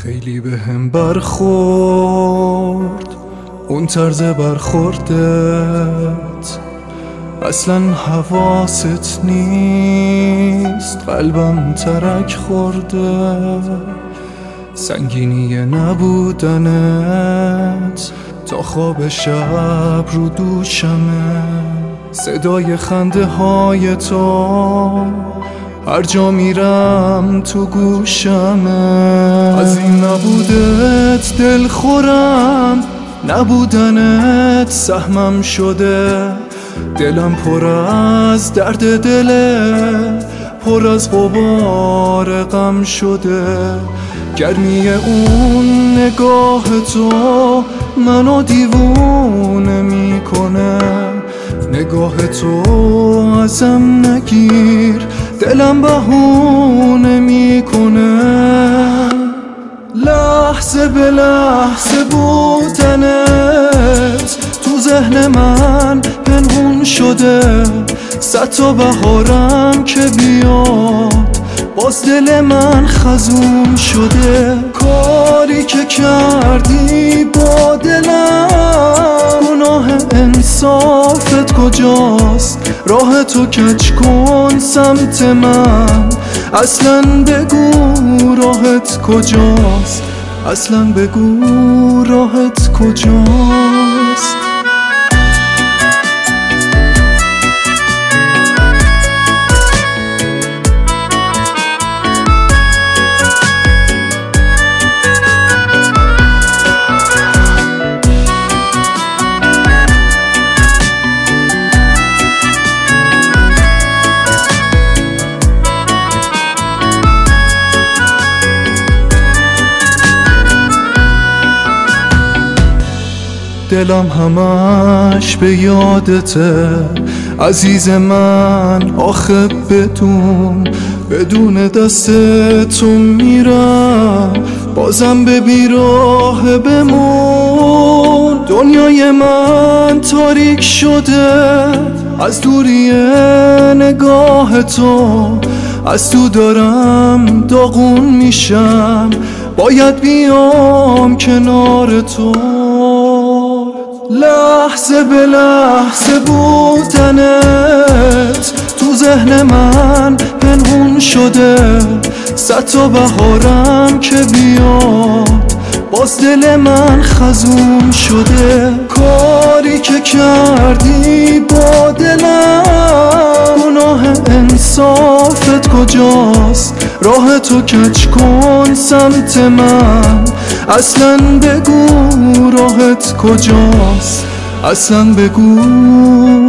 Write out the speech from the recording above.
خیلی به هم برخورد اون طرز برخوردت، اصلا حواست نیست قلبم ترک خورده. سنگینی نبودنت تا خواب شب رو دوشمه، صدای خنده های تو هر جا میرم تو گوشمه. از این نبودت دل خورم، نبودنت سهمم شده. دلم پر از درد دله، پر از غبار غم شده. گرمی اون نگاه تو منو دیوونه میکنه. نگاه تو ازم نگیر، دلم بهونه میکنه. لحظه به لحظه بودنت تو ذهن من پنهون شده. صد تا بهارم که بیاد باز دل من خزون شده. کاری که کردی با دلم، گناه انصافت کجاست؟ راه تو کج کن سمت من، اصلا بگو راهت کجاست؟ اصلا بگو راهت کجاست؟ دلم همش به یادته عزیز من. آخه بدون دست تو میرم، بازم به بیراه بمون. دنیای من تاریک شده از دوری نگاه تو. از تو دارم داغون میشم، باید بیام کنار تو. لحظه به لحظه بودنت تو ذهن من پنهون شده. صد تا بهارم که بیاد باز دل من خزون شده. کاری که کردی با دلم، گناه انصافت کجاست؟ راه تو کج کن سمت من، اصلا بگو راهت کجاست؟ اصلا بگو